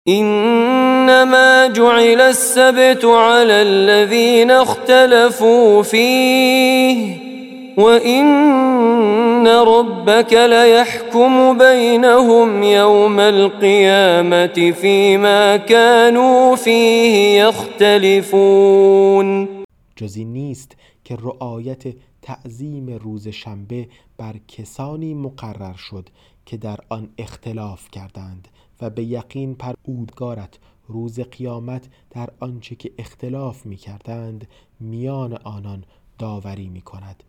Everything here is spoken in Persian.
إنما جعل السبت على الذين اختلفوا فيه وإن ربك ليحكم بينهم يوم القيامة فيما كانوا فيه يختلفون. جز این نیست که رعایت تعظیم روز شنبه بر کسانی مقرر شد که در آن اختلاف کردند و به یقین پروردگارت روز قیامت در آنچه که اختلاف می کردند میان آنان داوری می کند